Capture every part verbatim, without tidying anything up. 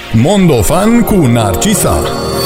Mondofan cu Narcisa.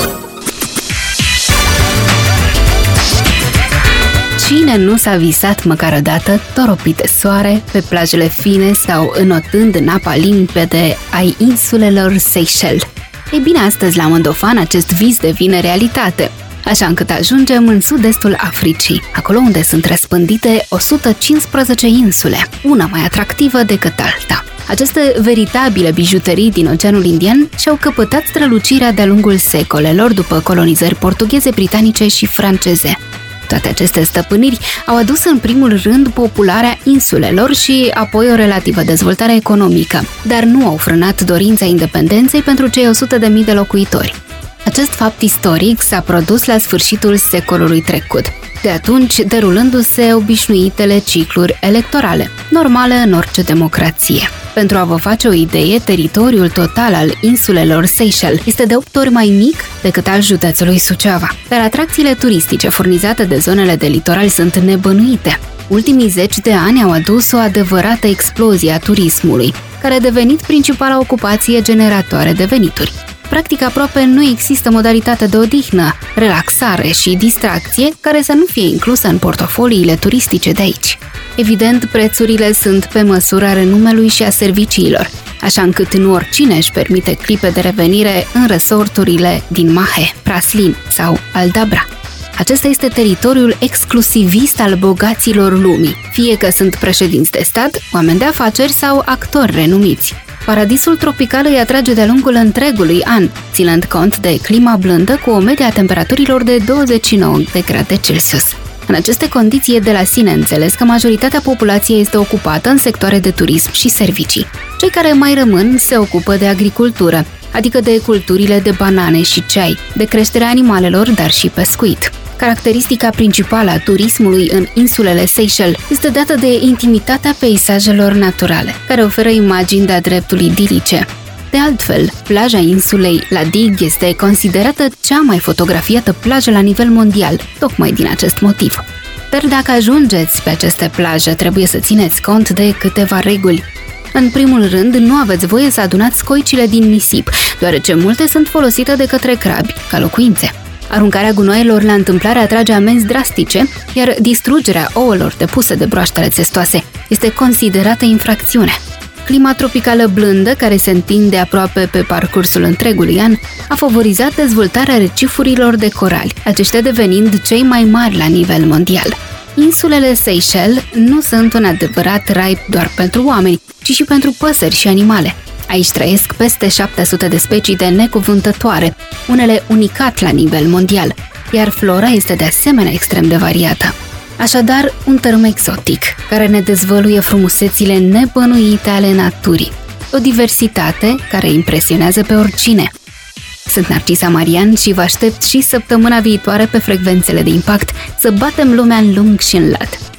Cine nu s-a visat măcar o dată toropit de soare, pe plajele fine sau înotând în apa limpede ai insulelor Seychelles? Ei bine, astăzi la Mondofan acest vis devine realitate, așa încât ajungem în sud-estul Africii, acolo unde sunt răspândite o sută cincisprezece insule, una mai atractivă decât alta. Aceste veritabile bijuterii din Oceanul Indian și-au căpătat strălucirea de-a lungul secolelor după colonizări portugheze, britanice și franceze. Toate aceste stăpâniri au adus în primul rând popularea insulelor și apoi o relativă dezvoltare economică, dar nu au frânat dorința independenței pentru cei o sută de mii de locuitori. Acest fapt istoric s-a produs la sfârșitul secolului trecut, de atunci derulându-se obișnuitele cicluri electorale, normale în orice democrație. Pentru a vă face o idee, teritoriul total al insulelor Seychelles este de opt ori mai mic decât al județului Suceava, dar atracțiile turistice furnizate de zonele de litoral sunt nebănuite. Ultimii zeci de ani au adus o adevărată explozie a turismului, care a devenit principala ocupație generatoare de venituri. Practic, aproape nu există modalitate de odihnă, relaxare și distracție care să nu fie inclusă în portofoliile turistice de aici. Evident, prețurile sunt pe măsura renumelui și a serviciilor, așa încât nu oricine își permite clipe de revenire în resorturile din Mahe, Praslin sau Aldabra. Acesta este teritoriul exclusivist al bogaților lumii, fie că sunt președinți de stat, oameni de afaceri sau actori renumiți. Paradisul tropical îi atrage de-a lungul întregului an, ținând cont de clima blândă cu o medie a temperaturilor de douăzeci și nouă de grade Celsius. În aceste condiții e de la sine înțeles că majoritatea populației este ocupată în sectoare de turism și servicii. Cei care mai rămân se ocupă de agricultură, adică de culturile de banane și ceai, de creșterea animalelor, dar și pescuit. Caracteristica principală a turismului în insulele Seychelles este dată de intimitatea peisajelor naturale, care oferă imagini de-a dreptul idilice. De altfel, plaja insulei La Digue este considerată cea mai fotografiată plajă la nivel mondial, tocmai din acest motiv. Dar dacă ajungeți pe aceste plaje, trebuie să țineți cont de câteva reguli. În primul rând, nu aveți voie să adunați scoicile din nisip, deoarece multe sunt folosite de către crabi ca locuințe. Aruncarea gunoaielor la întâmplare atrage amenzi drastice, iar distrugerea ouălor depuse de broaștele țestoase este considerată infracțiune. Clima tropicală blândă, care se întinde aproape pe parcursul întregului an, a favorizat dezvoltarea recifurilor de corali, aceștia devenind cei mai mari la nivel mondial. Insulele Seychelles nu sunt un adevărat rai doar pentru oameni, ci și pentru păsări și animale. Aici trăiesc peste șapte sute de specii de necuvântătoare, unele unicat la nivel mondial, iar flora este de asemenea extrem de variată. Așadar, un tărâm exotic, care ne dezvăluie frumusețile nebănuite ale naturii. O diversitate care impresionează pe oricine. Sunt Narcisa Marian și vă aștept și săptămâna viitoare pe frecvențele de impact să batem lumea în lung și în lat.